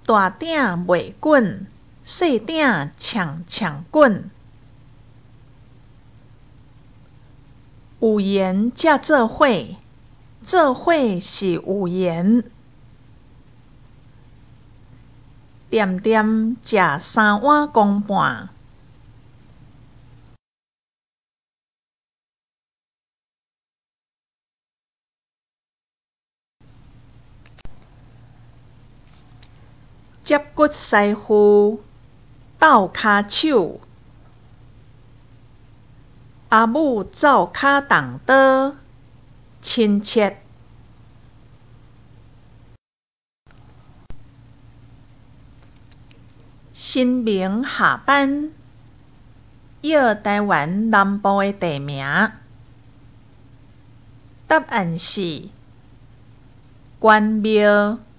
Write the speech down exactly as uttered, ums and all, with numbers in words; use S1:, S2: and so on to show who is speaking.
S1: 大鼎袂滚，细鼎呛呛滚。有缘才做伙，做伙是有缘。点点食三碗公半。接骨师傅斗骹手，阿母走骹动刀，亲切。新明下班，约台湾南部的地名。答案是关庙。